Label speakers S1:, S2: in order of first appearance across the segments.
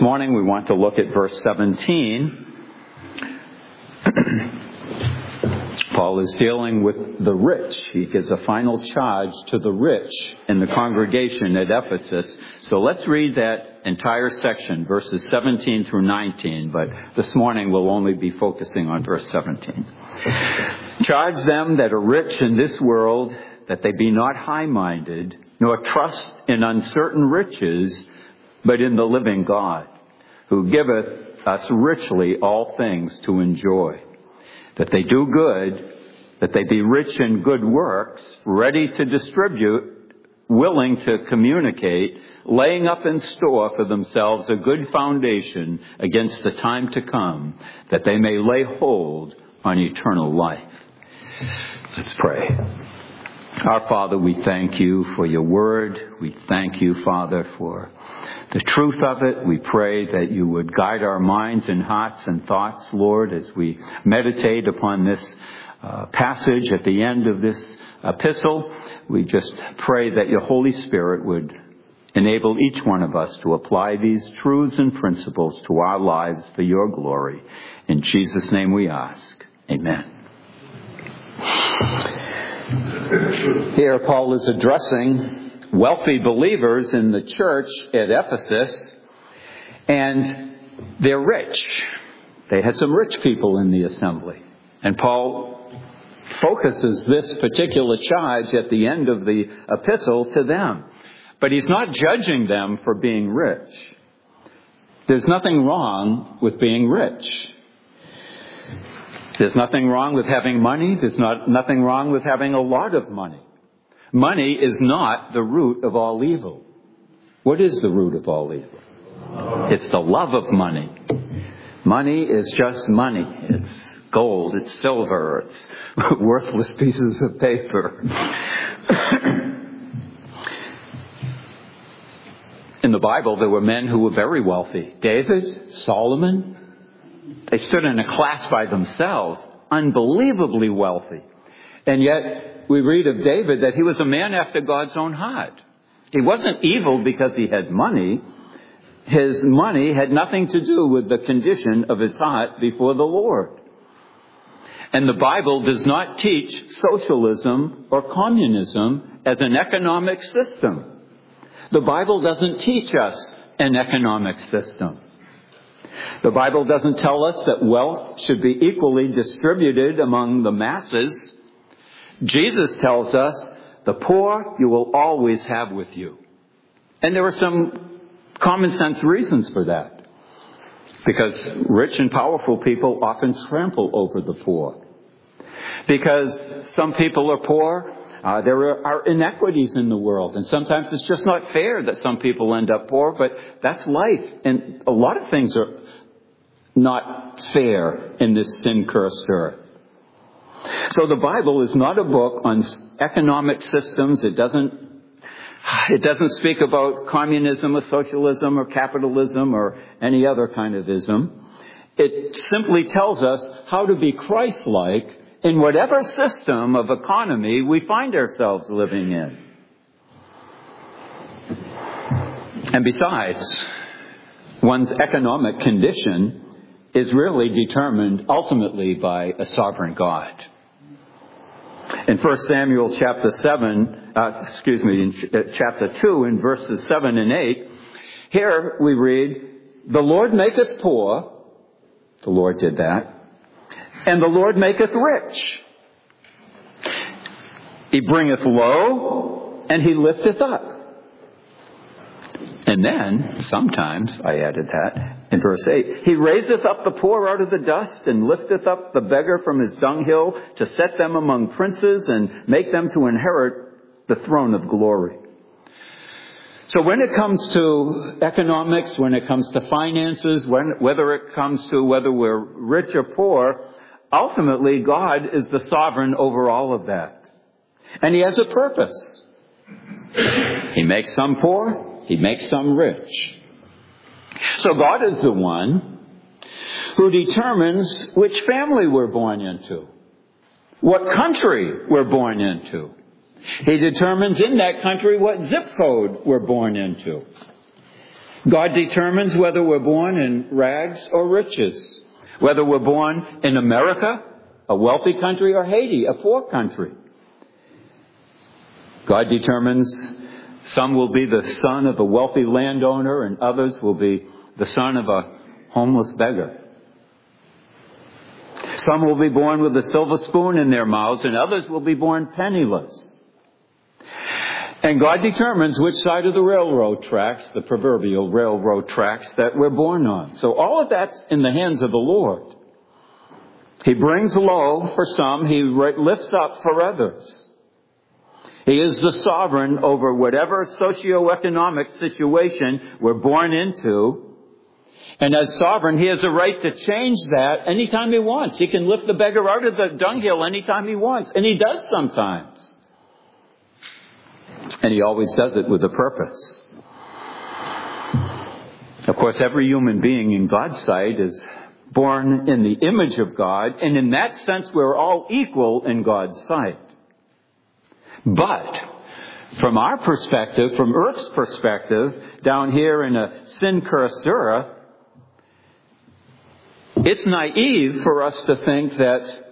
S1: morning we want to look at verse 17. Paul is dealing with the rich. He gives a final charge to the rich in the congregation at Ephesus. So let's read that entire section, verses 17 through 19. But this morning we'll only be focusing on verse 17. Charge them that are rich in this world, that they be not high-minded, nor trust in uncertain riches, but in the living God, who giveth us richly all things to enjoy. That they do good, that they be rich in good works, ready to distribute, willing to communicate, laying up in store for themselves a good foundation against the time to come, that they may lay hold on eternal life. Let's pray. Our Father, we thank you for your word. We thank you, Father, for the truth of it. We pray that you would guide our minds and hearts and thoughts, Lord, as we meditate upon this passage at the end of this epistle. We just pray that your Holy Spirit would enable each one of us to apply these truths and principles to our lives for your glory. In Jesus' name we ask. Amen. Here Paul is addressing wealthy believers in the church at Ephesus, and they're rich. They had some rich people in the assembly. And Paul focuses this particular charge at the end of the epistle to them. But he's not judging them for being rich. There's nothing wrong with being rich. There's nothing wrong with having money. There's nothing wrong with having a lot of money. Money is not the root of all evil. What is the root of all evil? It's the love of money. Money is just money. It's gold, it's silver, it's worthless pieces of paper. In the Bible, there were men who were very wealthy. David, Solomon, they stood in a class by themselves, unbelievably wealthy. And yet, we read of David that he was a man after God's own heart. He wasn't evil because he had money. His money had nothing to do with the condition of his heart before the Lord. And the Bible does not teach socialism or communism as an economic system. The Bible doesn't teach us an economic system. The Bible doesn't tell us that wealth should be equally distributed among the masses. Jesus tells us, the poor you will always have with you. And there are some common sense reasons for that. Because rich and powerful people often trample over the poor. Because some people are poor, there are inequities in the world. And sometimes it's just not fair that some people end up poor, but that's life. And a lot of things are not fair in this sin-cursed earth. So the Bible is not a book on economic systems. It doesn't speak about communism or socialism or capitalism or any other kind of ism. It simply tells us how to be Christ-like in whatever system of economy we find ourselves living in. And besides, one's economic condition is really determined ultimately by a sovereign God. In 1 Samuel chapter 2, in verses 7 and 8, here we read, the Lord maketh poor, the Lord did that, and the Lord maketh rich. He bringeth low, and he lifteth up. And then, sometimes, I added that, in verse 8, he raiseth up the poor out of the dust, and lifteth up the beggar from his dunghill, to set them among princes, and make them to inherit the throne of glory. So when it comes to economics, when it comes to finances, whether it comes to whether we're rich or poor, ultimately God is the sovereign over all of that. And he has a purpose. He makes some poor, he makes some rich. So God is the one who determines which family we're born into, what country we're born into. He determines in that country what zip code we're born into. God determines whether we're born in rags or riches, whether we're born in America, a wealthy country, or Haiti, a poor country. God determines some will be the son of a wealthy landowner and others will be the son of a homeless beggar. Some will be born with a silver spoon in their mouths and others will be born penniless. And God determines which side of the railroad tracks, the proverbial railroad tracks, that we're born on. So all of that's in the hands of the Lord. He brings low for some, He lifts up for others. He is the sovereign over whatever socioeconomic situation we're born into. And as sovereign, He has a right to change that anytime He wants. He can lift the beggar out of the dunghill anytime He wants. And He does sometimes. And He always does it with a purpose. Of course, every human being in God's sight is born in the image of God. And in that sense, we're all equal in God's sight. But from our perspective, from Earth's perspective, down here in a sin-cursed earth, it's naive for us to think that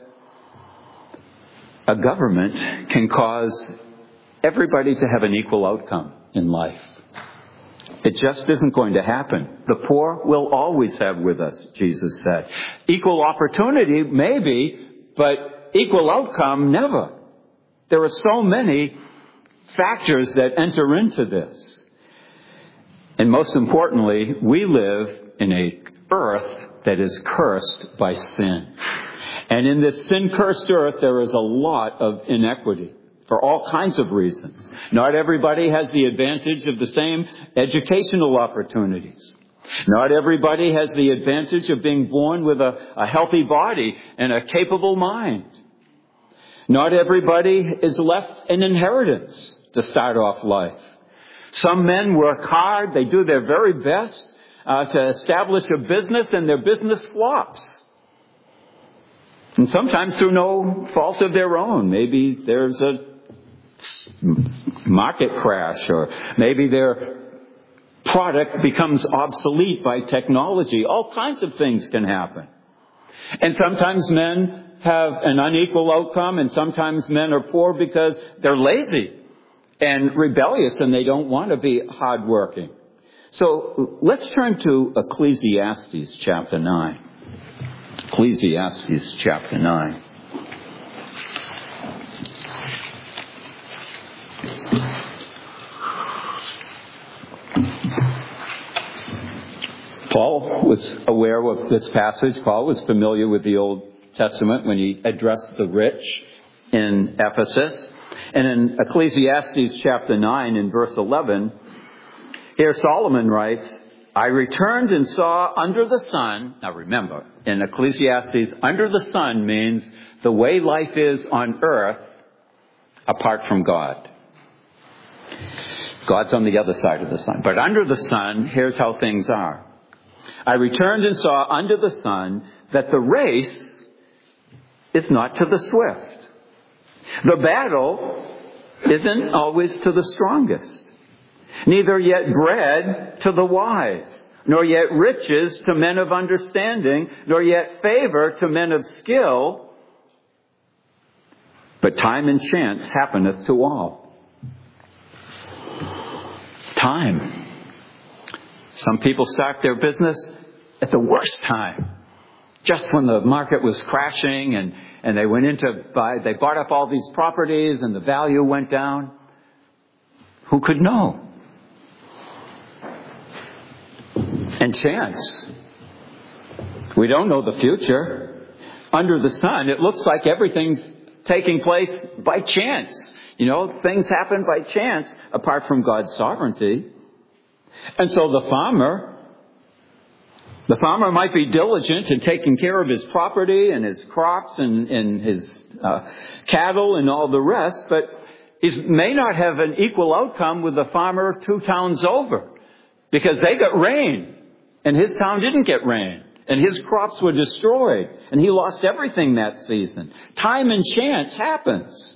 S1: a government can cause everybody to have an equal outcome in life. It just isn't going to happen. The poor will always have with us, Jesus said. Equal opportunity, maybe, but equal outcome, never. There are so many factors that enter into this. And most importantly, we live in an earth that is cursed by sin. And in this sin-cursed earth, there is a lot of inequity for all kinds of reasons. Not everybody has the advantage of the same educational opportunities. Not everybody has the advantage of being born with a healthy body and a capable mind. Not everybody is left an inheritance to start off life. Some men work hard. They do their very best to establish a business, and their business flops. And sometimes through no fault of their own. Maybe there's a market crash, or maybe their product becomes obsolete by technology. All kinds of things can happen. And sometimes men have an unequal outcome, and sometimes men are poor because they're lazy and rebellious and they don't want to be hardworking. So let's turn to Ecclesiastes chapter 9. Ecclesiastes chapter 9. Paul was aware of this passage. Paul was familiar with the Old Testament when he addressed the rich in Ephesus. And in Ecclesiastes chapter 9 in verse 11, here Solomon writes, I returned and saw under the sun. Now remember, in Ecclesiastes, under the sun means the way life is on earth apart from God. God's on the other side of the sun. But under the sun, here's how things are. I returned and saw under the sun that the race is not to the swift. The battle isn't always to the strongest. Neither yet bread to the wise, nor yet riches to men of understanding, nor yet favor to men of skill. But time and chance happeneth to all. Time. Some people start their business at the worst time. Just when the market was crashing and they went they bought up all these properties and the value went down. Who could know? And chance. We don't know the future. Under the sun, it looks like everything's taking place by chance. You know, things happen by chance apart from God's sovereignty. And so the farmer might be diligent in taking care of his property and his crops and his cattle and all the rest, but he may not have an equal outcome with the farmer 2 towns over because they got rain and his town didn't get rain and his crops were destroyed and he lost everything that season. Time and chance happens.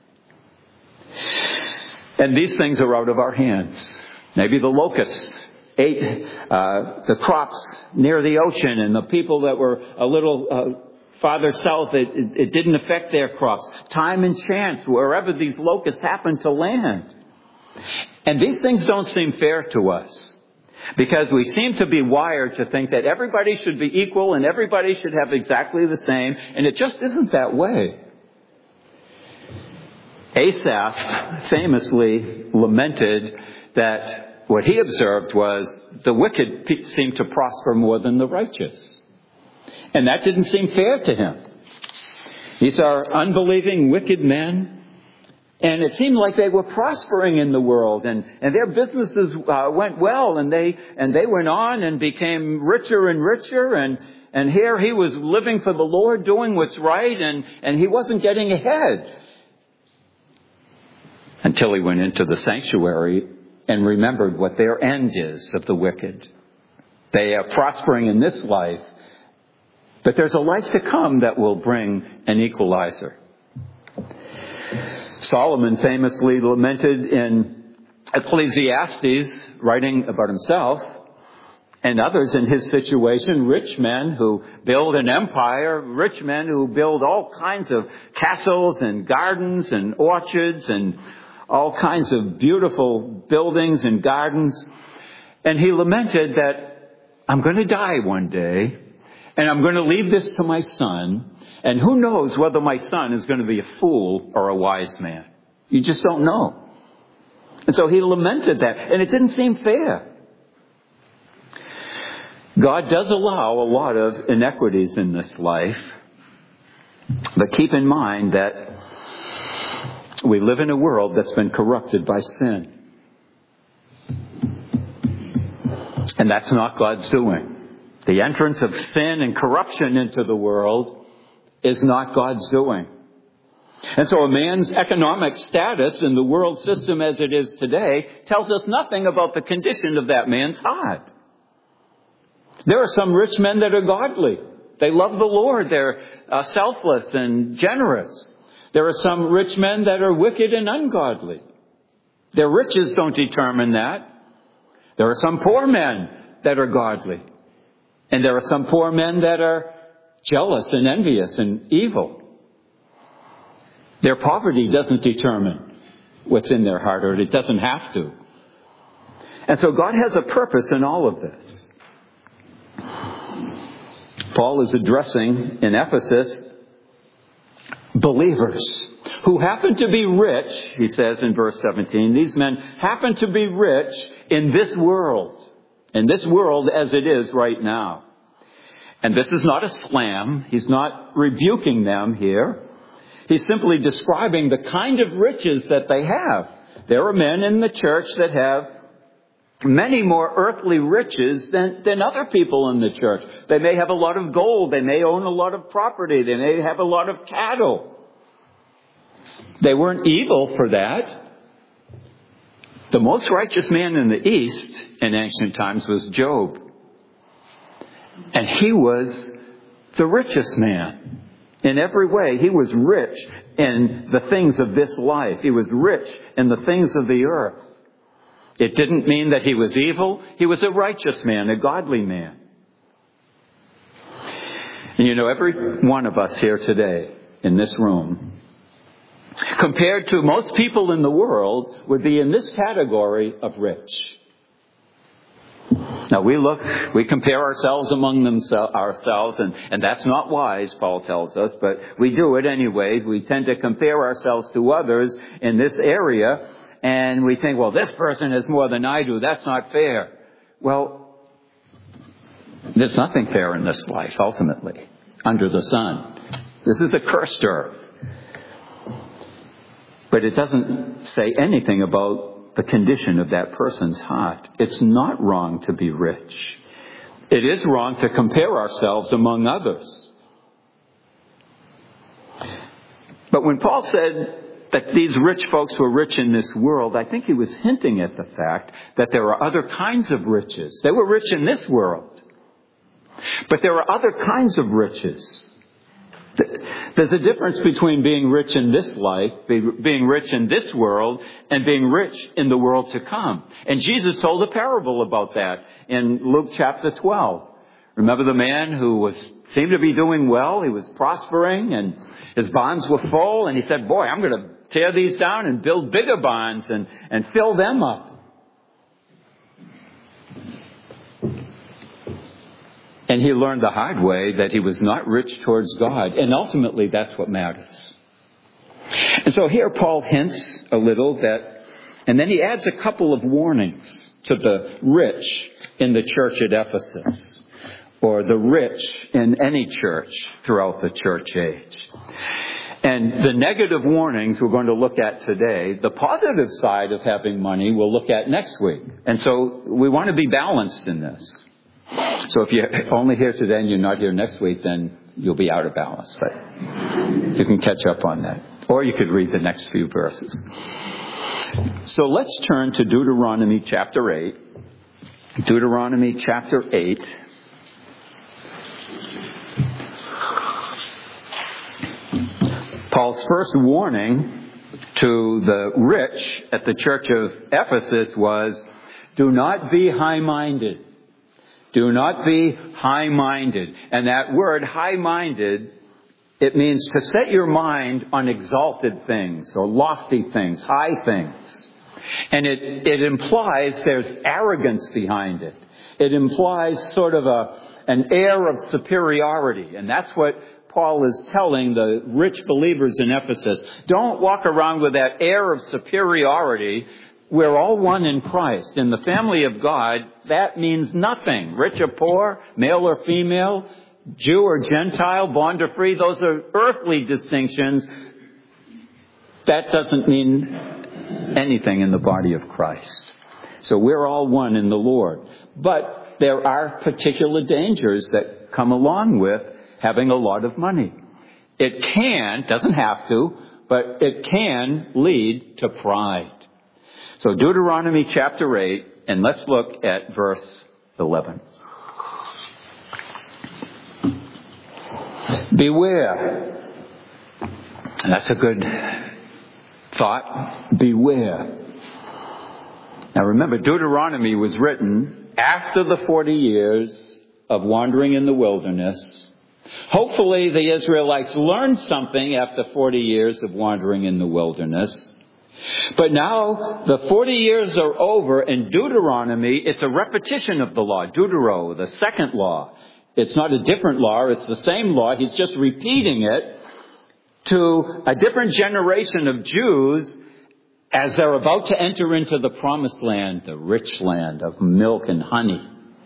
S1: And these things are out of our hands. Maybe the locusts ate the crops near the ocean, and the people that were a little farther south, it didn't affect their crops. Time and chance, wherever these locusts happened to land. And these things don't seem fair to us, because we seem to be wired to think that everybody should be equal and everybody should have exactly the same, and it just isn't that way. Asaph famously lamented that what he observed was the wicked seemed to prosper more than the righteous. And that didn't seem fair to him. These are unbelieving, wicked men. And it seemed like they were prospering in the world. And their businesses went well. And they went on and became richer and richer. And here he was living for the Lord, doing what's right. And he wasn't getting ahead. Until he went into the sanctuary and remembered what their end is of the wicked. They are prospering in this life. But there's a life to come that will bring an equalizer. Solomon famously lamented in Ecclesiastes, writing about himself and others in his situation, rich men who build an empire, rich men who build all kinds of castles and gardens and orchards and all kinds of beautiful buildings and gardens. And he lamented that I'm going to die one day. And I'm going to leave this to my son. And who knows whether my son is going to be a fool or a wise man. You just don't know. And so he lamented that. And it didn't seem fair. God does allow a lot of inequities in this life. But keep in mind that we live in a world that's been corrupted by sin. And that's not God's doing. The entrance of sin and corruption into the world is not God's doing. And so a man's economic status in the world system as it is today tells us nothing about the condition of that man's heart. There are some rich men that are godly. They love the Lord. They're selfless and generous. There are some rich men that are wicked and ungodly. Their riches don't determine that. There are some poor men that are godly. And there are some poor men that are jealous and envious and evil. Their poverty doesn't determine what's in their heart, or it doesn't have to. And so God has a purpose in all of this. Paul is addressing in Ephesus believers who happen to be rich, he says in verse 17. These men happen to be rich in this world as it is right now. And this is not a slam. He's not rebuking them here. He's simply describing the kind of riches that they have. There are men in the church that have many more earthly riches than other people in the church. They may have a lot of gold. They may own a lot of property. They may have a lot of cattle. They weren't evil for that. The most righteous man in the East in ancient times was Job. And he was the richest man in every way. He was rich in the things of this life. He was rich in the things of the earth. It didn't mean that he was evil. He was a righteous man, a godly man. And you know, every one of us here today in this room, compared to most people in the world, would be in this category of rich. Now we compare ourselves among ourselves, and that's not wise, Paul tells us, but we do it anyway. We tend to compare ourselves to others in this area, and we think, well, this person has more than I do. That's not fair. Well, there's nothing fair in this life, ultimately, under the sun. This is a cursed earth. But it doesn't say anything about the condition of that person's heart. It's not wrong to be rich. It is wrong to compare ourselves among others. But when Paul said that these rich folks were rich in this world, I think he was hinting at the fact that there are other kinds of riches. They were rich in this world. But there are other kinds of riches. There's a difference between being rich in this life, being rich in this world, and being rich in the world to come. And Jesus told a parable about that in Luke chapter 12. Remember the man who seemed to be doing well? He was prospering and his barns were full. And he said, boy, I'm going to tear these down and build bigger barns and fill them up. And he learned the hard way that he was not rich towards God. And ultimately, that's what matters. And so here Paul hints a little that, and then he adds a couple of warnings to the rich in the church at Ephesus, or the rich in any church throughout the church age. And the negative warnings we're going to look at today, the positive side of having money we'll look at next week. And so we want to be balanced in this. So if you're only here today and you're not here next week, then you'll be out of balance. But you can catch up on that. Or you could read the next few verses. So let's turn to Deuteronomy chapter 8. Deuteronomy chapter 8. Paul's first warning to the rich at the church of Ephesus was, do not be high-minded. Do not be high-minded. And that word high-minded, it means to set your mind on exalted things or lofty things, high things. And it implies there's arrogance behind it. It implies sort of an air of superiority. And that's what Paul is telling the rich believers in Ephesus. Don't walk around with that air of superiority. We're all one in Christ. In the family of God, that means nothing. Rich or poor, male or female, Jew or Gentile, bond or free, those are earthly distinctions. That doesn't mean anything in the body of Christ. So we're all one in the Lord. But there are particular dangers that come along with having a lot of money. It can, doesn't have to, but it can lead to pride. So Deuteronomy chapter 8, and let's look at verse 11. Beware. And that's a good thought. Beware. Now remember, Deuteronomy was written after the 40 years of wandering in the wilderness. Hopefully the Israelites learned something after 40 years of wandering in the wilderness. But now the 40 years are over, and Deuteronomy, it's a repetition of the law. Deutero, the second law. It's not a different law, it's the same law. He's just repeating it to a different generation of Jews as they're about to enter into the promised land, the rich land of milk and honey.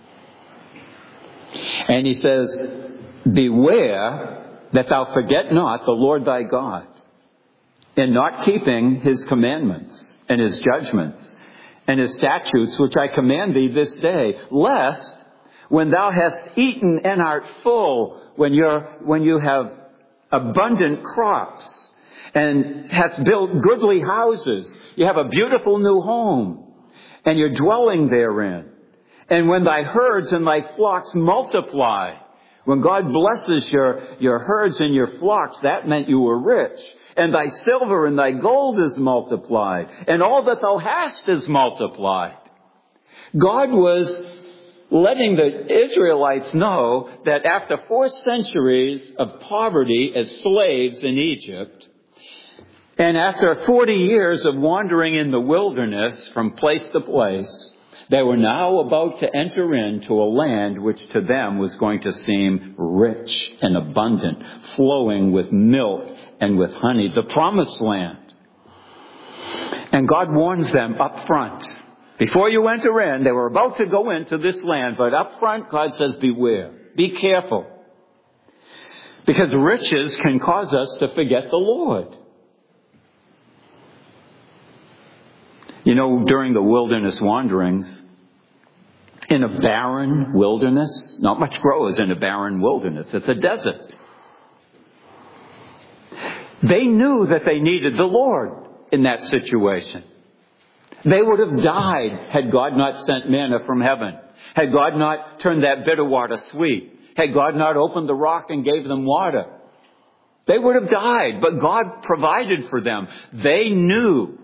S1: And he says, beware that thou forget not the Lord thy God, in not keeping his commandments and his judgments and his statutes, which I command thee this day, lest when thou hast eaten and art full, when you have abundant crops and hast built goodly houses, you have a beautiful new home and you're dwelling therein. And when thy herds and thy flocks multiply, when God blesses your herds and your flocks, that meant you were rich. And thy silver and thy gold is multiplied. And all that thou hast is multiplied. God was letting the Israelites know that after 4 centuries of poverty as slaves in Egypt, and after 40 years of wandering in the wilderness from place to place, they were now about to enter into a land which to them was going to seem rich and abundant, flowing with milk and with honey, the promised land. And God warns them up front. Before you enter in, they were about to go into this land, but up front God says, beware, be careful. Because riches can cause us to forget the Lord. You know, during the wilderness wanderings, in a barren wilderness, not much grows in a barren wilderness. It's a desert. They knew that they needed the Lord in that situation. They would have died had God not sent manna from heaven. Had God not turned that bitter water sweet. Had God not opened the rock and gave them water. They would have died, but God provided for them. They knew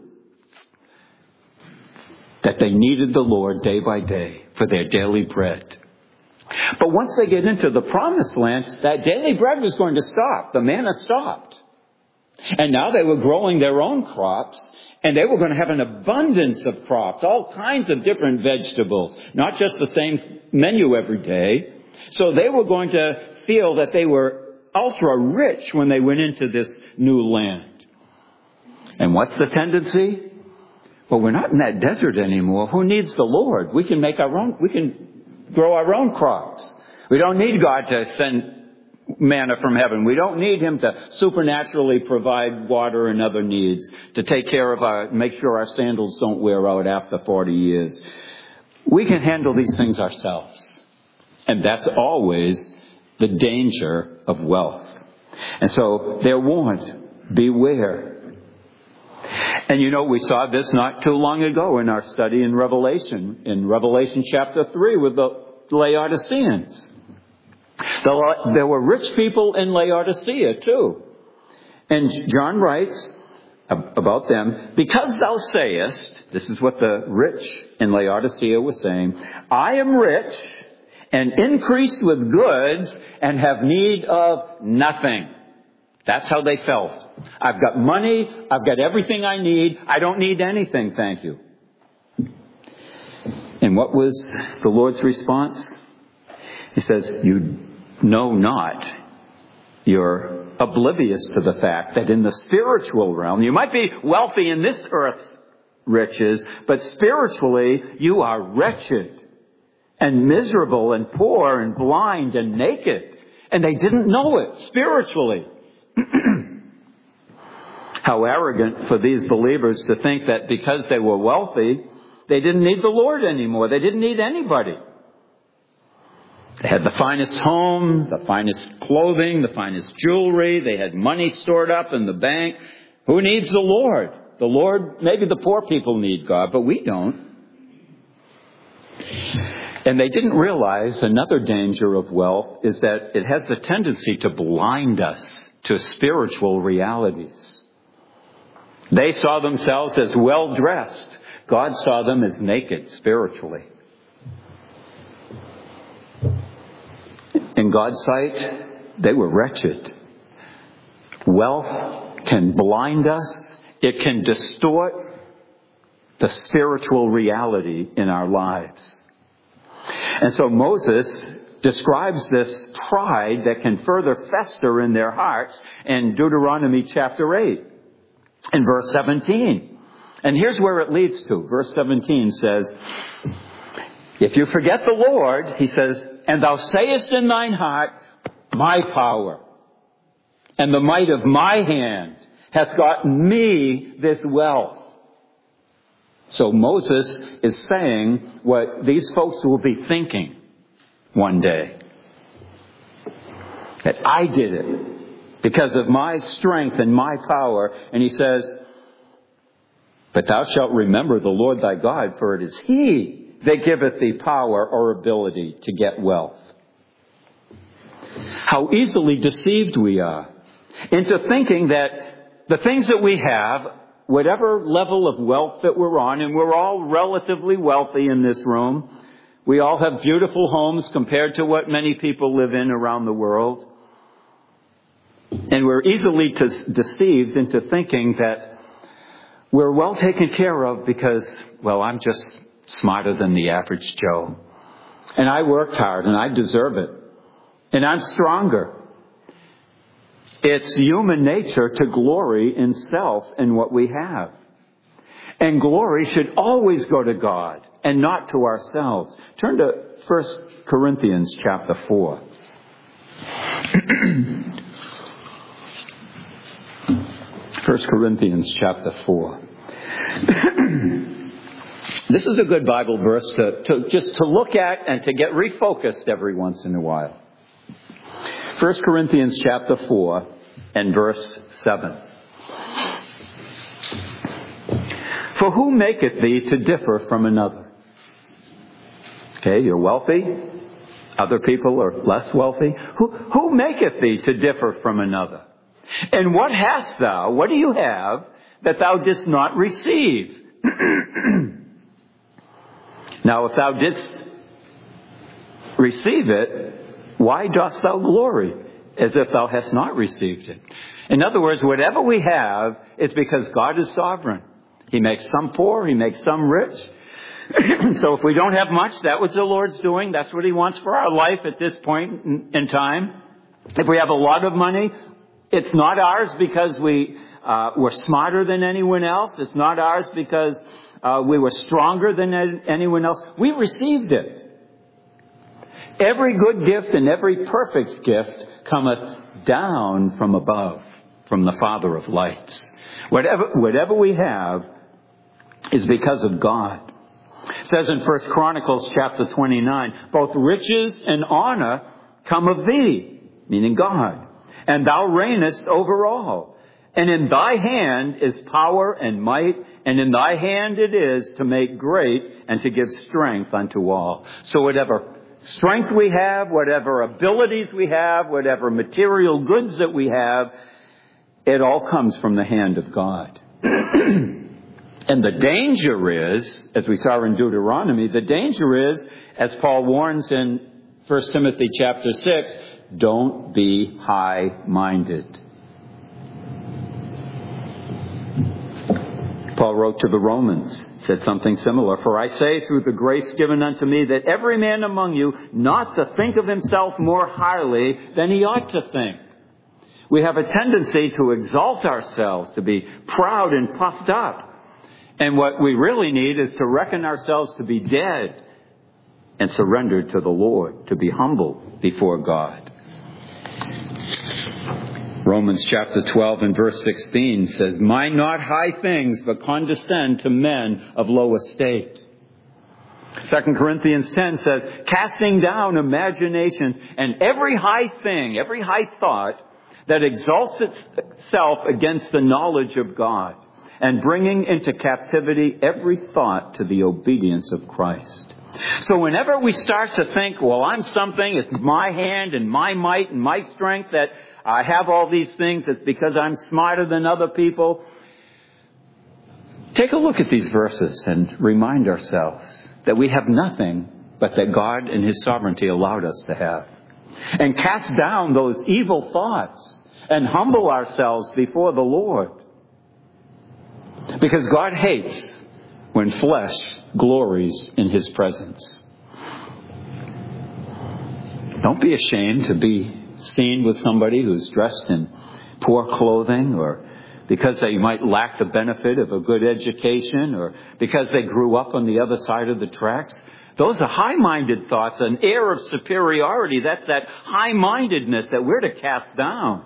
S1: that they needed the Lord day by day for their daily bread. But once they get into the promised land, that daily bread was going to stop. The manna stopped. And now they were growing their own crops, and they were going to have an abundance of crops, all kinds of different vegetables, not just the same menu every day. So they were going to feel that they were ultra rich when they went into this new land. And what's the tendency? Well, we're not in that desert anymore. Who needs the Lord? We can grow our own crops. We don't need God to send manna from heaven. We don't need Him to supernaturally provide water and other needs, to take care of make sure our sandals don't wear out after 40 years. We can handle these things ourselves. And that's always the danger of wealth. And so they're warned, beware. And we saw this not too long ago in our study in Revelation chapter 3 with the Laodiceans. There were rich people in Laodicea too. And John writes about them, because thou sayest, this is what the rich in Laodicea were saying, I am rich and increased with goods and have need of nothing. That's how they felt. I've got money. I've got everything I need. I don't need anything, thank you. And what was the Lord's response? He says, you know not. You're oblivious to the fact that in the spiritual realm, you might be wealthy in this earth's riches, but spiritually you are wretched and miserable and poor and blind and naked. And they didn't know it spiritually. How arrogant for these believers to think that because they were wealthy, they didn't need the Lord anymore. They didn't need anybody. They had the finest home, the finest clothing, the finest jewelry. They had money stored up in the bank. Who needs the Lord? The Lord, maybe the poor people need God, but we don't. And they didn't realize another danger of wealth is that it has the tendency to blind us to spiritual realities. They saw themselves as well-dressed. God saw them as naked spiritually. In God's sight, they were wretched. Wealth can blind us. It can distort the spiritual reality in our lives. And so Moses describes this pride that can further fester in their hearts in Deuteronomy chapter 8 in verse 17. And here's where it leads to. Verse 17 says, if you forget the Lord, he says, and thou sayest in thine heart, my power and the might of my hand hath gotten me this wealth. So Moses is saying what these folks will be thinking one day. That I did it because of my strength and my power. And he says, but thou shalt remember the Lord thy God, for it is He that giveth thee power or ability to get wealth. How easily deceived we are into thinking that the things that we have, whatever level of wealth that we're on, and we're all relatively wealthy in this room. We all have beautiful homes compared to what many people live in around the world. And we're easily deceived into thinking that we're well taken care of because, well, I'm just smarter than the average Joe. And I worked hard and I deserve it. And I'm stronger. It's human nature to glory in self and what we have. And glory should always go to God and not to ourselves. Turn to 1 Corinthians chapter 4. 1 Corinthians chapter 4. This is a good Bible verse to look at and to get refocused every once in a while. 1 Corinthians chapter 4 and verse 7. For who maketh thee to differ from another? Okay, you're wealthy. Other people are less wealthy. Who maketh thee to differ from another? And what hast thou? What do you have that thou didst not receive? Now, if thou didst receive it, why dost thou glory as if thou hast not received it? In other words, whatever we have is because God is sovereign. He makes some poor, He makes some rich. So if we don't have much, that was the Lord's doing. That's what He wants for our life at this point in time. If we have a lot of money, it's not ours because we're smarter than anyone else. It's not ours because we were stronger than anyone else. We received it. Every good gift and every perfect gift cometh down from above, from the Father of lights. Whatever we have is because of God. It says in 1 Chronicles chapter 29, both riches and honor come of thee, meaning God, and thou reignest over all. And in thy hand is power and might, and in thy hand it is to make great and to give strength unto all. So whatever strength we have, whatever abilities we have, whatever material goods that we have, it all comes from the hand of God. And the danger is, as we saw in Deuteronomy, the danger is, as Paul warns in 1 Timothy chapter 6, don't be high-minded. Paul wrote to the Romans, said something similar. For I say through the grace given unto me that every man among you not to think of himself more highly than he ought to think. We have a tendency to exalt ourselves, to be proud and puffed up. And what we really need is to reckon ourselves to be dead and surrendered to the Lord, to be humble before God. Romans chapter 12 and verse 16 says, mind not high things, but condescend to men of low estate. 2 Corinthians 10 says, casting down imaginations and every high thing, every high thought that exalts itself against the knowledge of God, and bringing into captivity every thought to the obedience of Christ. So whenever we start to think, well, I'm something, it's my hand and my might and my strength that I have all these things, it's because I'm smarter than other people. Take a look at these verses and remind ourselves that we have nothing but that God in His sovereignty allowed us to have. And cast down those evil thoughts and humble ourselves before the Lord. Because God hates when flesh glories in His presence. Don't be ashamed to be seen with somebody who's dressed in poor clothing, or because they might lack the benefit of a good education, or because they grew up on the other side of the tracks. Those are high-minded thoughts, an air of superiority. That's that high-mindedness that we're to cast down.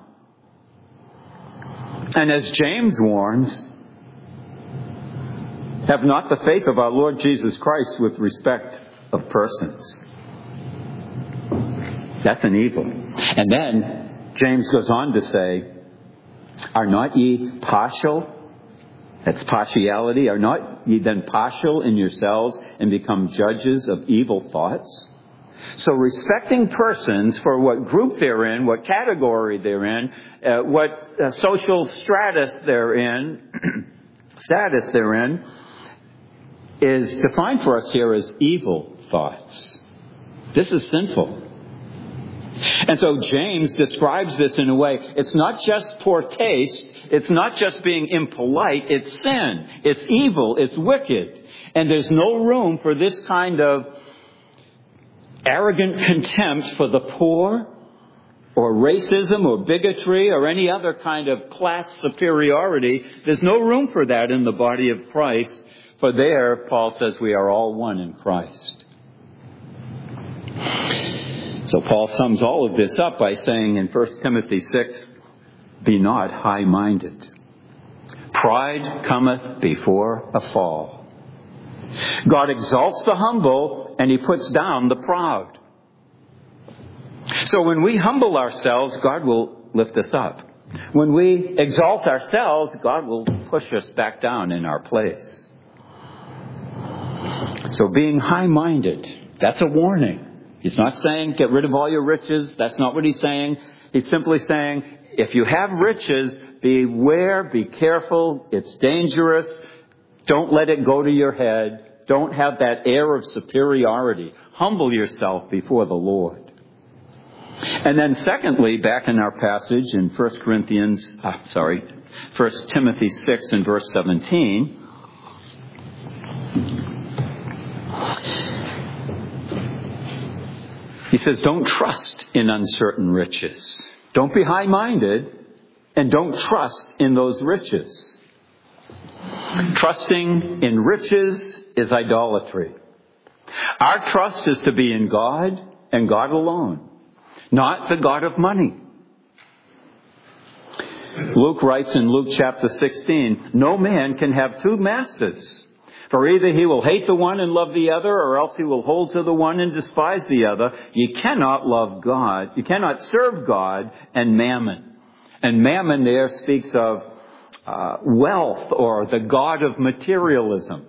S1: And as James warns, have not the faith of our Lord Jesus Christ with respect of persons. That's an evil. And then James goes on to say, are not ye partial? That's partiality. Are not ye then partial in yourselves and become judges of evil thoughts? So respecting persons for what group they're in, what category they're in, what social status they're in, is defined for us here as evil thoughts. This is sinful. And so James describes this in a way, it's not just poor taste, it's not just being impolite, it's sin, it's evil, it's wicked. And there's no room for this kind of arrogant contempt for the poor, or racism, or bigotry, or any other kind of class superiority. There's no room for that in the body of Christ. For there, Paul says, we are all one in Christ. So Paul sums all of this up by saying in 1 Timothy 6, be not high-minded. Pride cometh before a fall. God exalts the humble, and He puts down the proud. So when we humble ourselves, God will lift us up. When we exalt ourselves, God will push us back down in our place. So being high-minded, that's a warning. He's not saying get rid of all your riches. That's not what he's saying. He's simply saying if you have riches, beware, be careful. It's dangerous. Don't let it go to your head. Don't have that air of superiority. Humble yourself before the Lord. And then secondly, back in our passage in 1 Timothy 6 and verse 17, he says, don't trust in uncertain riches. Don't be high-minded, and don't trust in those riches. Trusting in riches is idolatry. Our trust is to be in God and God alone, not the God of money. Luke writes in Luke chapter 16, no man can have two masters. For either he will hate the one and love the other, or else he will hold to the one and despise the other. You cannot love God. You cannot serve God and mammon. And mammon there speaks of wealth or the god of materialism.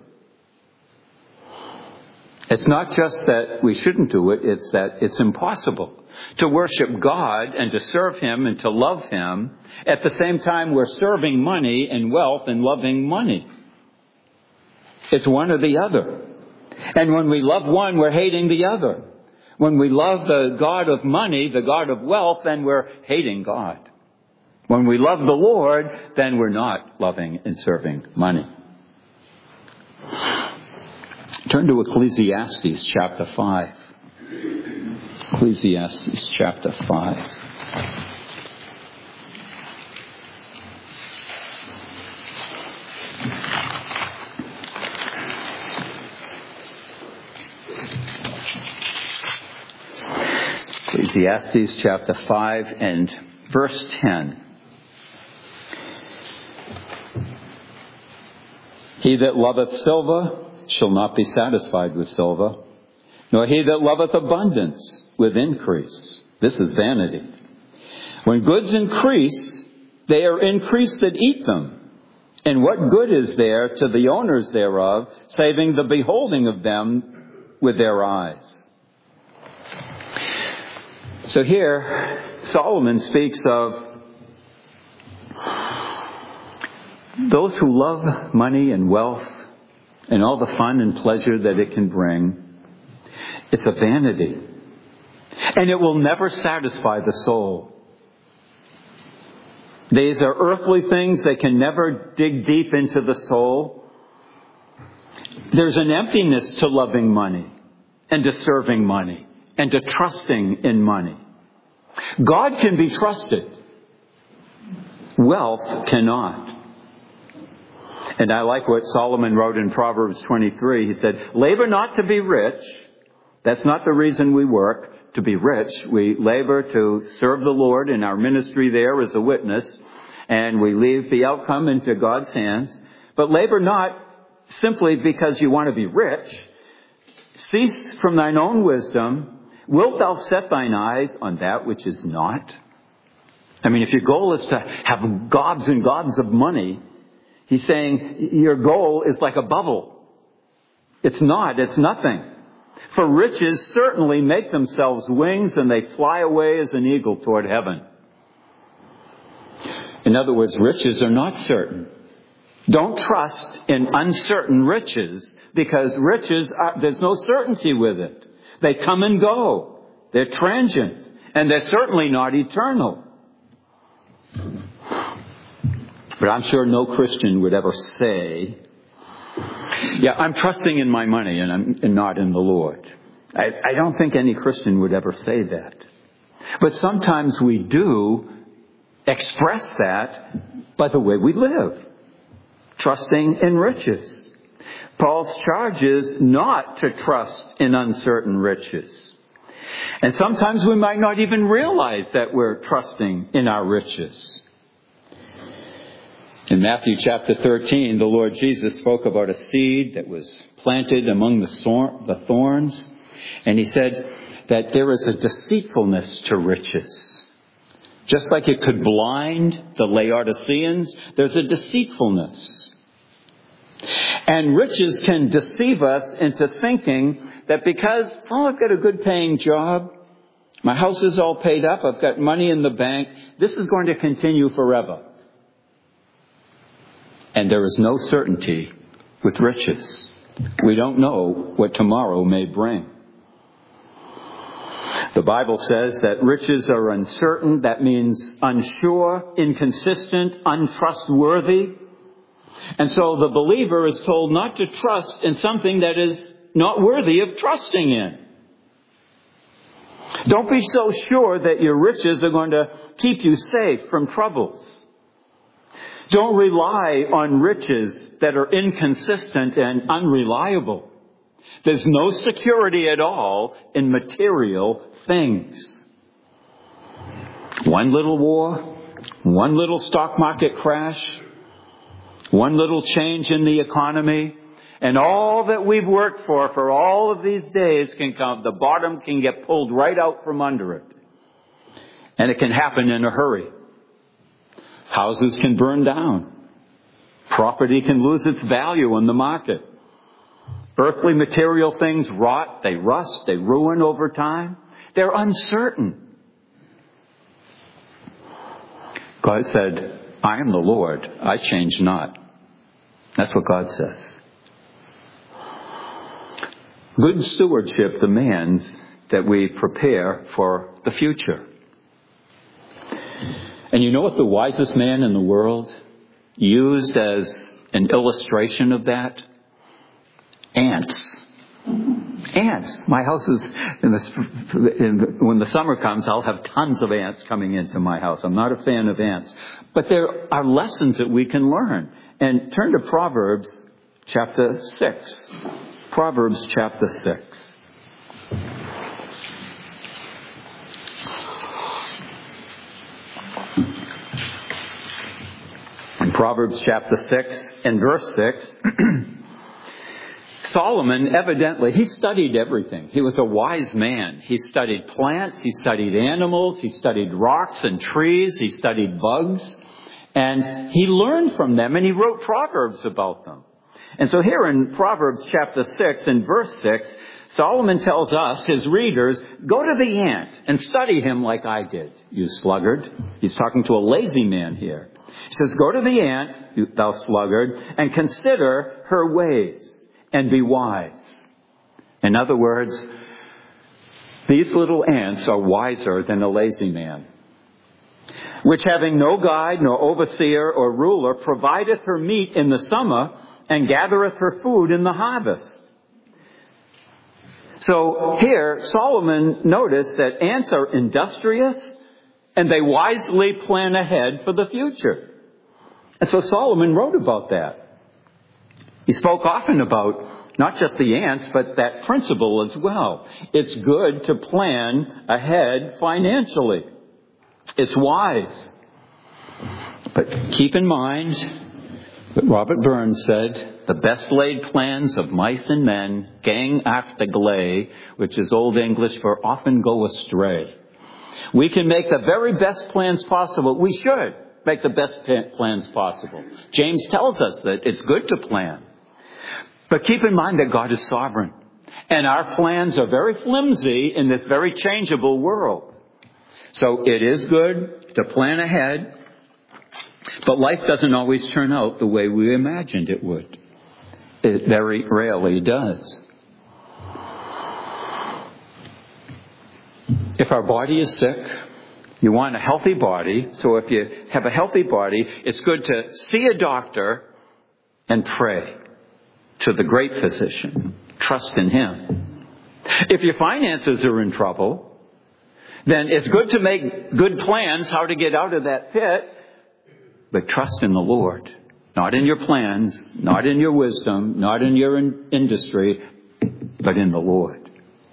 S1: It's not just that we shouldn't do it, it's that it's impossible to worship God and to serve Him and to love Him. At the same time, we're serving money and wealth and loving money. It's one or the other. And when we love one, we're hating the other. When we love the God of money, the God of wealth, then we're hating God. When we love the Lord, then we're not loving and serving money. Turn to Ecclesiastes chapter 5. Ecclesiastes chapter 5. Ecclesiastes chapter 5 and verse 10. He that loveth silver shall not be satisfied with silver, nor he that loveth abundance with increase. This is vanity. When goods increase, they are increased that eat them. And what good is there to the owners thereof, saving the beholding of them with their eyes? So here, Solomon speaks of those who love money and wealth and all the fun and pleasure that it can bring. It's a vanity. And it will never satisfy the soul. These are earthly things that can never dig deep into the soul. There's an emptiness to loving money and to serving money and to trusting in money. God can be trusted. Wealth cannot. And I like what Solomon wrote in Proverbs 23. He said, labor not to be rich. That's not the reason we work, to be rich. We labor to serve the Lord in our ministry there as a witness. And we leave the outcome into God's hands. But labor not simply because you want to be rich. Cease from thine own wisdom. Wilt thou set thine eyes on that which is not? I mean, if your goal is to have gobs and gobs of money, he's saying your goal is like a bubble. It's not. It's nothing. For riches certainly make themselves wings and they fly away as an eagle toward heaven. In other words, riches are not certain. Don't trust in uncertain riches because riches, there's no certainty with it. They come and go. They're transient. And they're certainly not eternal. But I'm sure no Christian would ever say, yeah, I'm trusting in my money and not in the Lord. I don't think any Christian would ever say that. But sometimes we do express that by the way we live. Trusting in riches. Paul's charge is not to trust in uncertain riches. And sometimes we might not even realize that we're trusting in our riches. In Matthew chapter 13, the Lord Jesus spoke about a seed that was planted among the thorns. And he said that there is a deceitfulness to riches. Just like it could blind the Laodiceans, there's a deceitfulness. And riches can deceive us into thinking that because, I've got a good paying job, My house is all paid up. I've got money in the bank. This is going to continue forever. And there is no certainty with riches. We don't know what tomorrow may bring. The Bible says that riches are uncertain. That means unsure, inconsistent, untrustworthy. And so the believer is told not to trust in something that is not worthy of trusting in. Don't be so sure that your riches are going to keep you safe from troubles. Don't rely on riches that are inconsistent and unreliable. There's no security at all in material things. One little war, one little stock market crash, one little change in the economy, and all that we've worked for all of these days can come. The bottom can get pulled right out from under it. And it can happen in a hurry. Houses can burn down. Property can lose its value in the market. Earthly material things rot, they rust, they ruin over time. They're uncertain. God said, I am the Lord, I change not. That's what God says. Good stewardship demands that we prepare for the future. And you know what the wisest man in the world used as an illustration of that? Ants. Ants. My house is, when the summer comes, I'll have tons of ants coming into my house. I'm not a fan of ants. But there are lessons that we can learn. And turn to Proverbs chapter 6. Proverbs chapter 6. In Proverbs chapter 6 and verse 6, Solomon, evidently, he studied everything. He was a wise man. He studied plants, he studied animals, he studied rocks and trees, he studied bugs, and he learned from them, and he wrote proverbs about them. And so here in Proverbs chapter 6 and verse 6, Solomon tells us, his readers, go to the ant and study him like I did, you sluggard. He's talking to a lazy man here. He says, go to the ant, thou sluggard, and consider her ways and be wise. In other words, these little ants are wiser than a lazy man, which having no guide, nor overseer, or ruler, provideth her meat in the summer, and gathereth her food in the harvest. So here, Solomon noticed that ants are industrious, and they wisely plan ahead for the future. And so Solomon wrote about that. He spoke often about not just the ants, but that principle as well. It's good to plan ahead financially. It's wise. But keep in mind what Robert Burns said, the best laid plans of mice and men gang after gley, which is Old English for often go astray. We can make the very best plans possible. We should make the best plans possible. James tells us that it's good to plan. But keep in mind that God is sovereign. And our plans are very flimsy in this very changeable world. So it is good to plan ahead. But life doesn't always turn out the way we imagined it would. It very rarely does. If our body is sick, you want a healthy body. So if you have a healthy body, it's good to see a doctor and pray to the great physician. Trust in him. If your finances are in trouble, then it's good to make good plans how to get out of that pit. But trust in the Lord. Not in your plans, not in your wisdom, not in your industry, but in the Lord.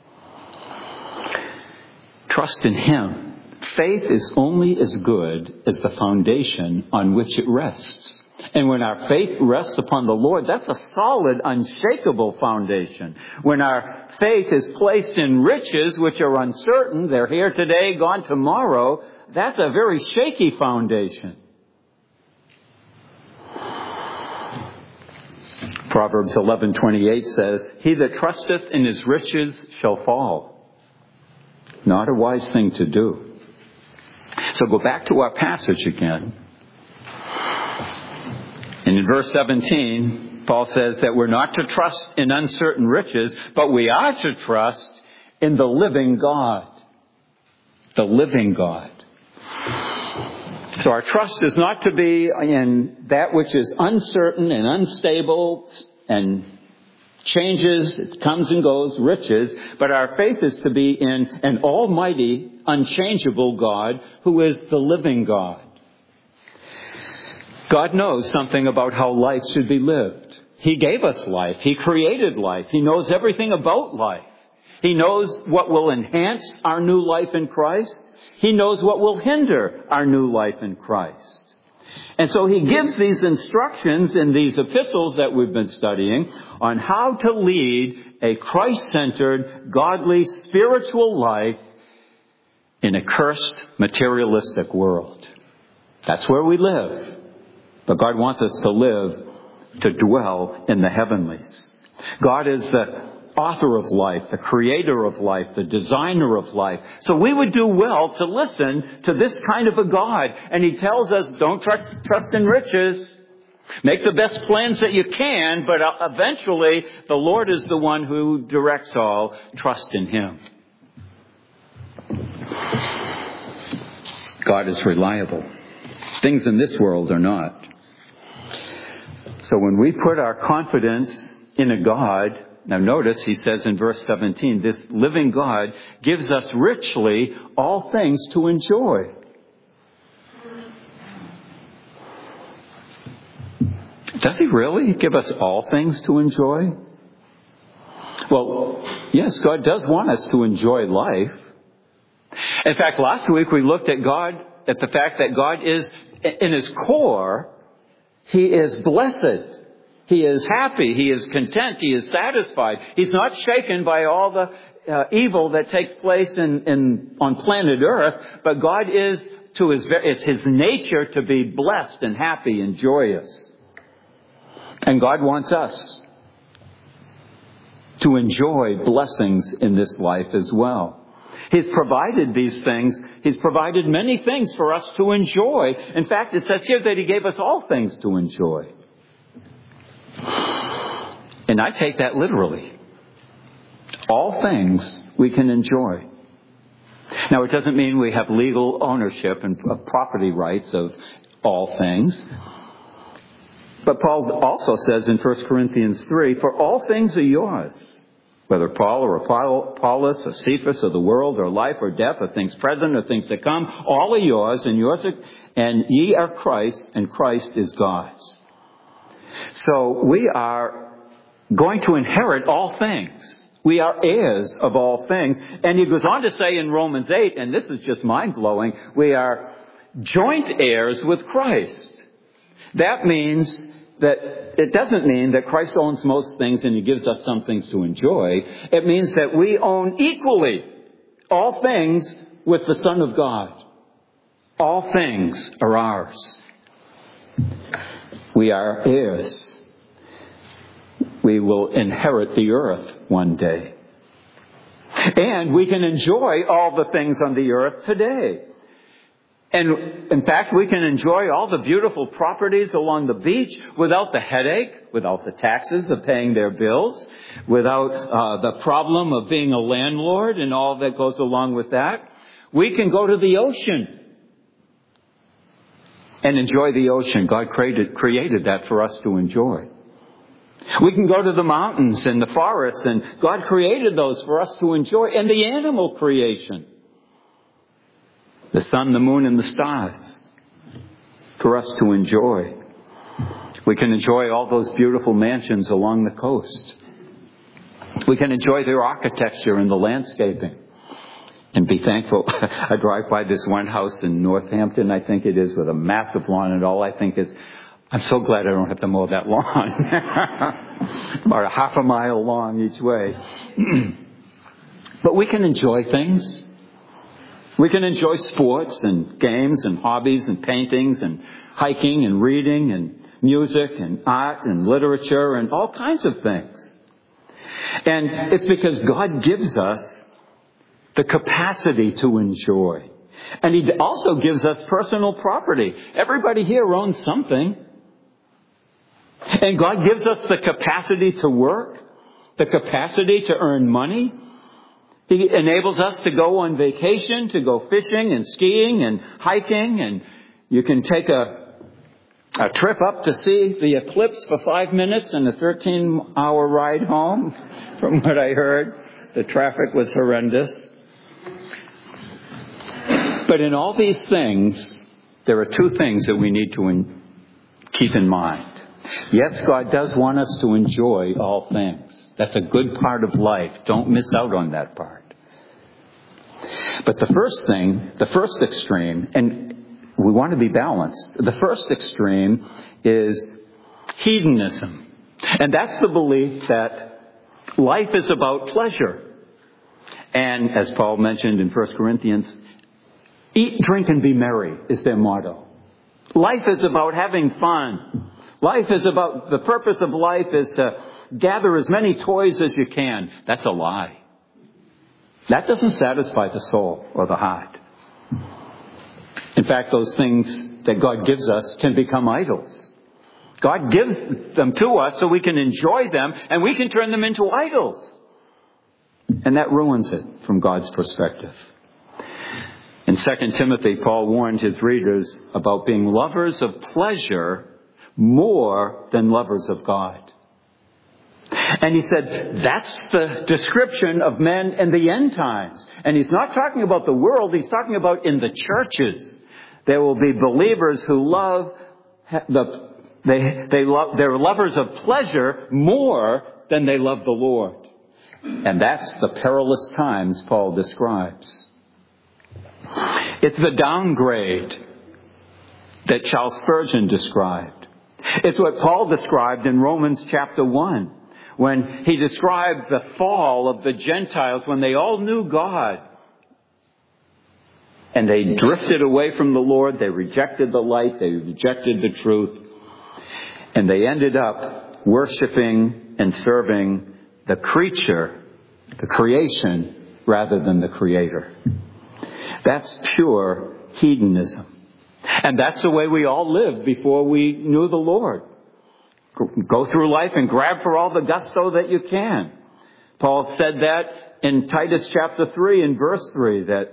S1: Trust in him. Faith is only as good as the foundation on which it rests. And when our faith rests upon the Lord, that's a solid, unshakable foundation. When our faith is placed in riches, which are uncertain, they're here today, gone tomorrow, that's a very shaky foundation. Proverbs 11:28 says, he that trusteth in his riches shall fall. Not a wise thing to do. So go back to our passage again. And in verse 17, Paul says that we're not to trust in uncertain riches, but we are to trust in the living God. The living God. So our trust is not to be in that which is uncertain and unstable and changes, it comes and goes, riches, but our faith is to be in an almighty, unchangeable God who is the living God. God knows something about how life should be lived. He gave us life. He created life. He knows everything about life. He knows what will enhance our new life in Christ. He knows what will hinder our new life in Christ. And so he gives these instructions in these epistles that we've been studying on how to lead a Christ-centered, godly, spiritual life in a cursed, materialistic world. That's where we live. But God wants us to live, to dwell in the heavenlies. God is the author of life, the creator of life, the designer of life. So we would do well to listen to this kind of a God. And he tells us, don't trust in riches. Make the best plans that you can, but eventually the Lord is the one who directs all. Trust in him. God is reliable. Things in this world are not. So when we put our confidence in a God, now notice he says in verse 17, this living God gives us richly all things to enjoy. Does he really give us all things to enjoy? Well, yes, God does want us to enjoy life. In fact, last week we looked at the fact that God is, in his core, he is blessed. He is happy. He is content. He is satisfied. He's not shaken by all the evil that takes place on planet Earth. But God is, it's his nature to be blessed and happy and joyous. And God wants us to enjoy blessings in this life as well. He's provided these things. He's provided many things for us to enjoy. In fact, it says here that he gave us all things to enjoy. And I take that literally. All things we can enjoy. Now, it doesn't mean we have legal ownership and property rights of all things. But Paul also says in 1 Corinthians 3, for all things are yours. Whether Paul or Apollos or Cephas or the world or life or death or things present or things to come, all are yours and ye are Christ and Christ is God's. So we are going to inherit all things. We are heirs of all things. And he goes on to say in Romans 8, and this is just mind-blowing, we are joint heirs with Christ. That means that it doesn't mean that Christ owns most things and he gives us some things to enjoy. It means that we own equally all things with the Son of God. All things are ours. We are heirs. We will inherit the earth one day. And we can enjoy all the things on the earth today. And in fact, we can enjoy all the beautiful properties along the beach without the headache, without the taxes of paying their bills, without the problem of being a landlord and all that goes along with that. We can go to the ocean and enjoy the ocean. God created that for us to enjoy. We can go to the mountains and the forests, and God created those for us to enjoy, and the animal creation. The sun, the moon, and the stars for us to enjoy. We can enjoy all those beautiful mansions along the coast. We can enjoy their architecture and the landscaping and be thankful. I drive by this one house in Northampton, I think it is, with a massive lawn, and all I think is, I'm so glad I don't have to mow that lawn. About a half a mile long each way. But we can enjoy things. We can enjoy sports and games and hobbies and paintings and hiking and reading and music and art and literature and all kinds of things. And it's because God gives us the capacity to enjoy. And He also gives us personal property. Everybody here owns something. And God gives us the capacity to work, the capacity to earn money. He enables us to go on vacation, to go fishing and skiing and hiking. And you can take a trip up to see the eclipse for 5 minutes and a 13-hour ride home. From what I heard, the traffic was horrendous. But in all these things, there are two things that we need to keep in mind. Yes, God does want us to enjoy all things. That's a good part of life. Don't miss out on that part. But the first thing, the first extreme, and we want to be balanced. The first extreme is hedonism. And that's the belief that life is about pleasure. And as Paul mentioned in 1 Corinthians, eat, drink, and be merry is their motto. Life is about having fun. Life is about, the purpose of life is to gather as many toys as you can. That's a lie. That doesn't satisfy the soul or the heart. In fact, those things that God gives us can become idols. God gives them to us so we can enjoy them, and we can turn them into idols. And that ruins it from God's perspective. In 2 Timothy, Paul warned his readers about being lovers of pleasure more than lovers of God. And he said, that's the description of men in the end times. And he's not talking about the world, he's talking about in the churches. There will be believers who love, they're lovers of pleasure more than they love the Lord. And that's the perilous times Paul describes. It's the downgrade that Charles Spurgeon described. It's what Paul described in Romans chapter 1, when he described the fall of the Gentiles when they all knew God. And they drifted away from the Lord. They rejected the light. They rejected the truth. And they ended up worshiping and serving the creature, the creation, rather than the Creator. That's pure hedonism. And that's the way we all lived before we knew the Lord. Go through life and grab for all the gusto that you can. Paul said that in Titus chapter 3 and verse 3, that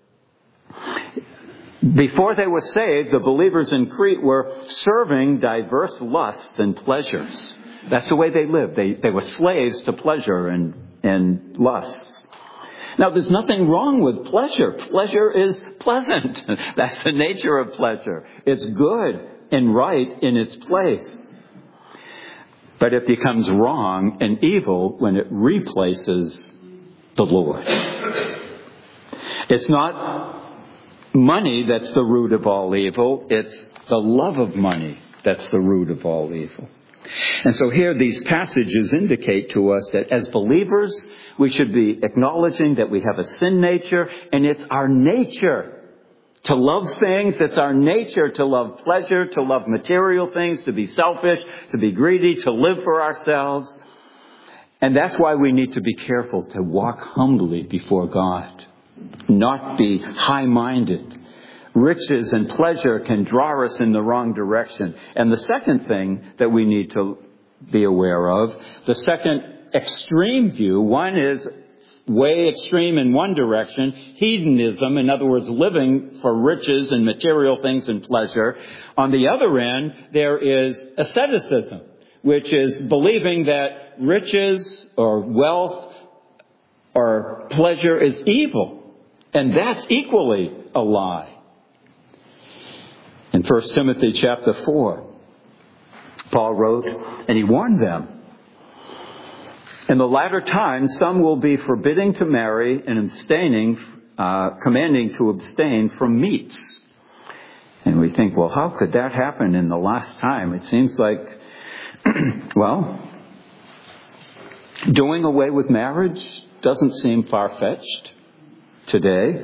S1: before they were saved, the believers in Crete were serving diverse lusts and pleasures. That's the way they lived. They were slaves to pleasure and lusts. Now, there's nothing wrong with pleasure. Pleasure is pleasant. That's the nature of pleasure. It's good and right in its place. But it becomes wrong and evil when it replaces the Lord. It's not money that's the root of all evil. It's the love of money that's the root of all evil. And so here these passages indicate to us that as believers, we should be acknowledging that we have a sin nature, and it's our nature to love things. It's our nature to love pleasure, to love material things, to be selfish, to be greedy, to live for ourselves. And that's why we need to be careful to walk humbly before God, not be high-minded. Riches and pleasure can draw us in the wrong direction. And the second thing that we need to be aware of, the second extreme view, one is way extreme in one direction, hedonism, in other words, living for riches and material things and pleasure. On the other end, there is asceticism, which is believing that riches or wealth or pleasure is evil. And that's equally a lie. In 1 Timothy chapter 4, Paul wrote, and he warned them, in the latter times, some will be forbidding to marry and commanding to abstain from meats. And we think, well, how could that happen in the last time? It seems like, well, doing away with marriage doesn't seem far-fetched today.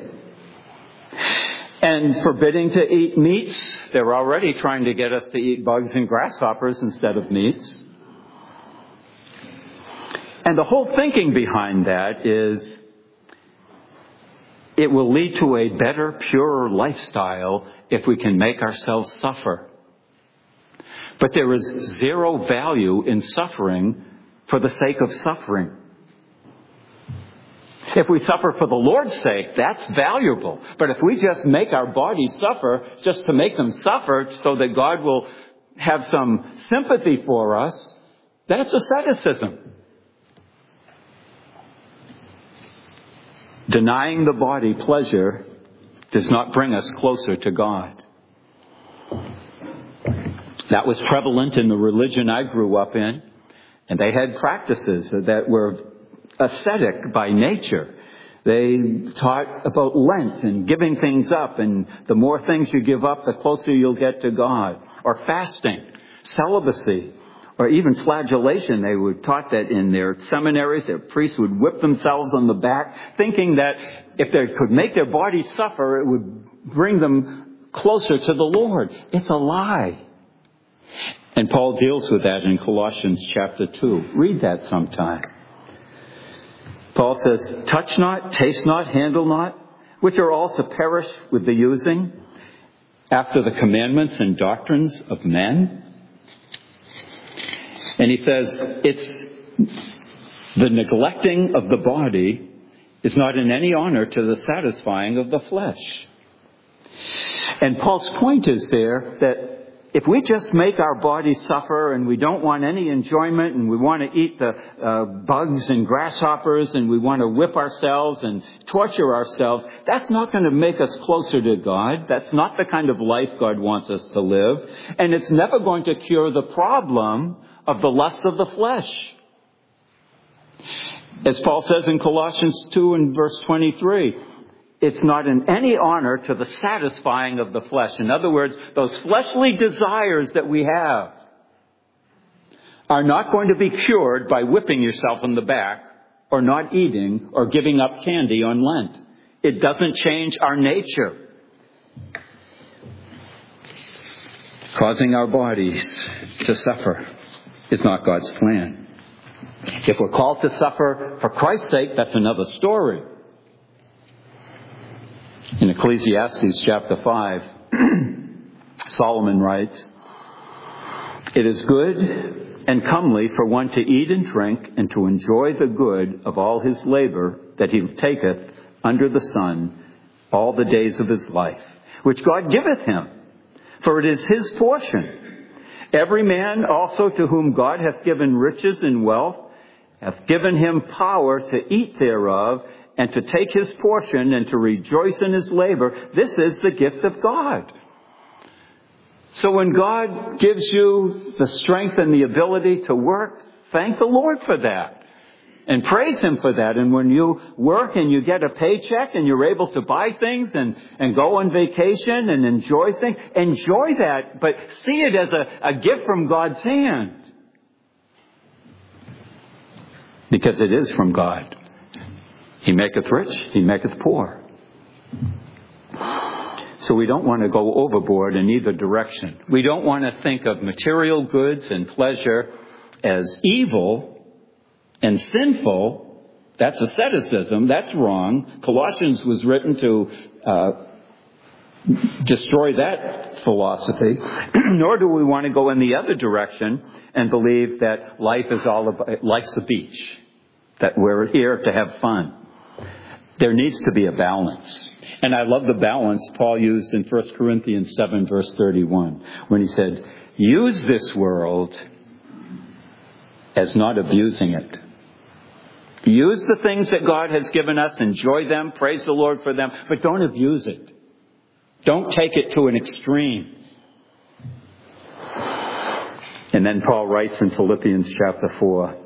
S1: And forbidding to eat meats, they're already trying to get us to eat bugs and grasshoppers instead of meats. And the whole thinking behind that is It will lead to a better, purer lifestyle if we can make ourselves suffer. But there is zero value in suffering for the sake of suffering. If we suffer for the Lord's sake, that's valuable. But if we just make our bodies suffer just to make them suffer so that God will have some sympathy for us, that's asceticism. Denying the body pleasure does not bring us closer to God. That was prevalent in the religion I grew up in, and they had practices that were ascetic by nature. They taught about Lent and giving things up, and the more things you give up, the closer you'll get to God. Or fasting, celibacy, or even flagellation. They were taught that in their seminaries. Their priests would whip themselves on the back, thinking that if they could make their bodies suffer, it would bring them closer to the Lord. It's a lie. And Paul deals with that in Colossians chapter 2. Read that sometime. Paul says, touch not, taste not, handle not, which are all to perish with the using, after the commandments and doctrines of men. And he says, it's the neglecting of the body is not in any honor to the satisfying of the flesh. And Paul's point is there that if we just make our bodies suffer and we don't want any enjoyment and we want to eat the bugs and grasshoppers and we want to whip ourselves and torture ourselves, that's not going to make us closer to God. That's not the kind of life God wants us to live. And it's never going to cure the problem of the lust of the flesh. As Paul says in Colossians 2 and verse 23, it's not in any honor to the satisfying of the flesh. In other words, those fleshly desires that we have are not going to be cured by whipping yourself in the back or not eating or giving up candy on Lent. It doesn't change our nature. Causing our bodies to suffer is not God's plan. If we're called to suffer for Christ's sake, that's another story. In Ecclesiastes chapter 5, Solomon writes, it is good and comely for one to eat and drink and to enjoy the good of all his labor that he taketh under the sun all the days of his life, which God giveth him, for it is his portion. Every man also to whom God hath given riches and wealth hath given him power to eat thereof, and to take his portion and to rejoice in his labor. This is the gift of God. So when God gives you the strength and the ability to work, thank the Lord for that. And praise Him for that. And when you work and you get a paycheck and you're able to buy things and go on vacation and enjoy things, enjoy that, but see it as a gift from God's hand. Because it is from God. He maketh rich, He maketh poor. So we don't want to go overboard in either direction. We don't want to think of material goods and pleasure as evil and sinful. That's asceticism. That's wrong. Colossians was written to destroy that philosophy. Nor do we want to go in the other direction and believe that life is all about, life's a beach, that we're here to have fun. There needs to be a balance. And I love the balance Paul used in 1 Corinthians 7, verse 31, when he said, use this world as not abusing it. Use the things that God has given us, enjoy them, praise the Lord for them, but don't abuse it. Don't take it to an extreme. And then Paul writes in Philippians chapter 4,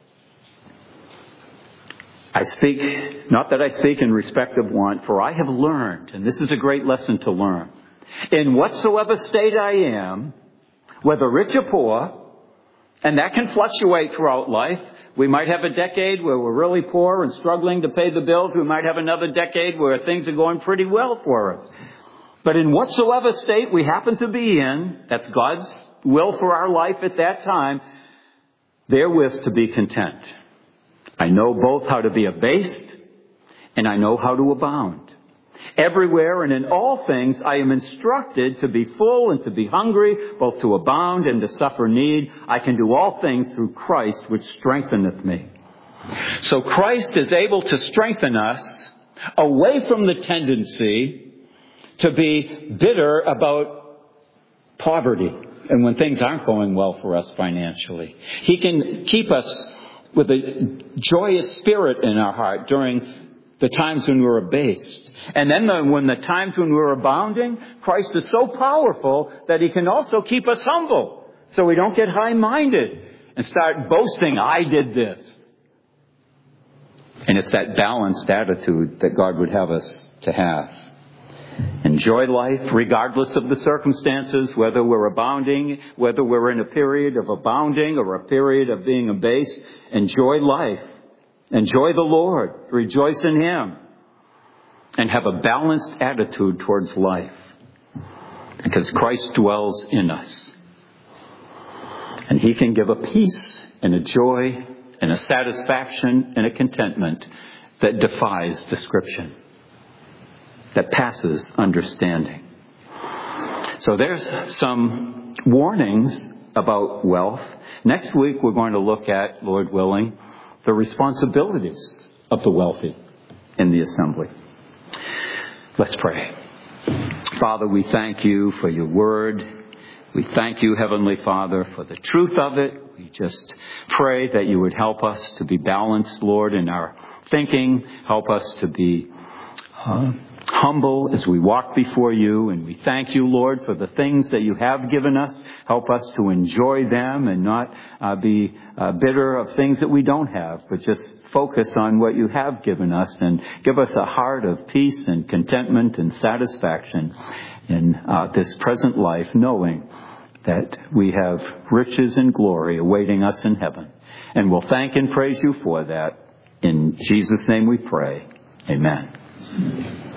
S1: I speak, not that I speak in respect of want, for I have learned, and this is a great lesson to learn, in whatsoever state I am, whether rich or poor, and that can fluctuate throughout life. We might have a decade where we're really poor and struggling to pay the bills. We might have another decade where things are going pretty well for us. But in whatsoever state we happen to be in, that's God's will for our life at that time, therewith to be content. I know both how to be abased and I know how to abound. Everywhere and in all things I am instructed to be full and to be hungry, both to abound and to suffer need. I can do all things through Christ, which strengtheneth me. So Christ is able to strengthen us away from the tendency to be bitter about poverty and when things aren't going well for us financially. He can keep us with a joyous spirit in our heart during the times when we're abased. And then when the times when we're abounding, Christ is so powerful that He can also keep us humble so we don't get high-minded and start boasting, I did this. And it's that balanced attitude that God would have us to have. Enjoy life regardless of the circumstances, whether we're abounding, whether we're in a period of abounding or a period of being abased. Enjoy life. Enjoy the Lord. Rejoice in Him. And have a balanced attitude towards life. Because Christ dwells in us. And He can give a peace and a joy and a satisfaction and a contentment that defies description. That passes understanding. So there's some warnings about wealth. Next week we're going to look at, Lord willing, the responsibilities of the wealthy in the assembly. Let's pray. Father, we thank You for Your word. We thank You, Heavenly Father, for the truth of it. We just pray that You would help us to be balanced, Lord, in our thinking. Help us to be humble as we walk before You. And we thank You, Lord, for the things that You have given us. Help us to enjoy them and not be bitter of things that we don't have, but just focus on what You have given us and give us a heart of peace and contentment and satisfaction in this present life, knowing that we have riches and glory awaiting us in heaven. And we'll thank and praise You for that. In Jesus' name we pray. Amen.